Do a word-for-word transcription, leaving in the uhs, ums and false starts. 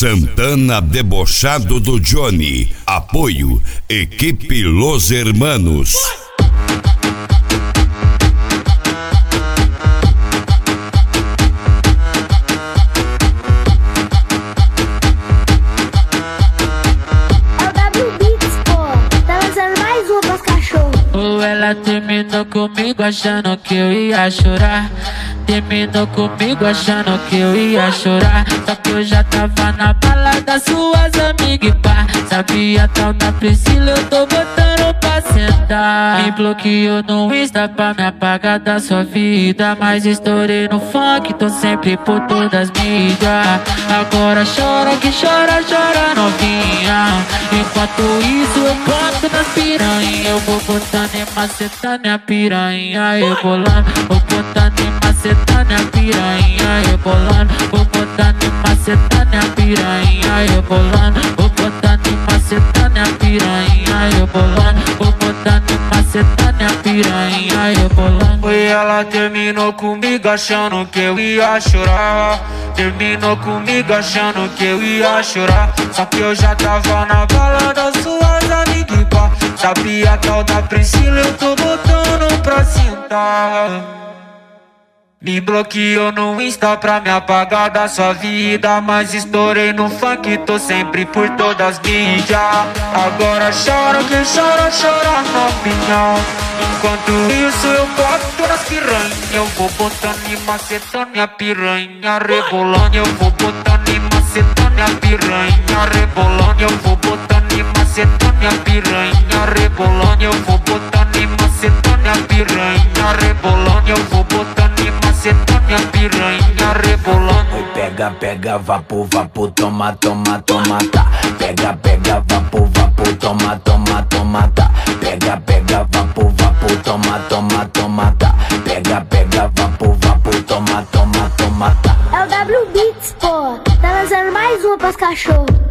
Santana Debochado do Johnny. Apoio Equipe Los Hermanos. Ela terminou comigo achando que eu ia chorar. Terminou comigo achando que eu ia chorar. Só que eu já tava na balada, suas amigas e pá. Sabia tal da Priscila, eu tô botando pra sentar. Me bloqueou no Insta pra me apagar da sua vida. Mas estourei no funk, tô sempre por todas as mídias. Agora chora que chora, chora novinha. Enquanto isso eu boto nas piranha. Eu vou botando e macetando a piranha, rebolando. Vou botando e macetando a piranha, rebolando. Vou botando e macetando a piranha, rebolando. Vou botando e macetando a piranha, rebolando. Vou botando e macetando a piranha, rebolando. Foi ela terminou comigo achando que eu ia chorar. Terminou comigo achando que eu ia chorar. Só que eu já tava na balada, suas amigas e pá. Sabia tal da Priscila, eu tô botando pra sentar. Me bloqueou no Insta pra me apagar da sua vida. Mas estourei no funk, tô sempre por todas as mídias. Agora chora, quem chora, chora novinha. Enquanto isso eu boto nas piranha. Eu vou botando e macetando a piranha, rebolando. Eu vou botando e macetando a piranha, rebolando. Eu vou botando e macetando a piranha, rebolando. Eu vou botando e macetando a piranha, rebolando. Eu vou botando e macetando a piranha, rebolando. Oi, pega, pega, vapo, vapo, toma, toma, toma, tá. Pega, pega, vapo, vapo, toma, toma, toma, tá. Pega, pega, vapo, vapo, toma, toma, toma, tá. Pega, pega, vapo, vapo, toma, toma, toma, tá. É o W Beats, pô. Tá lançando mais uma pras cachorro.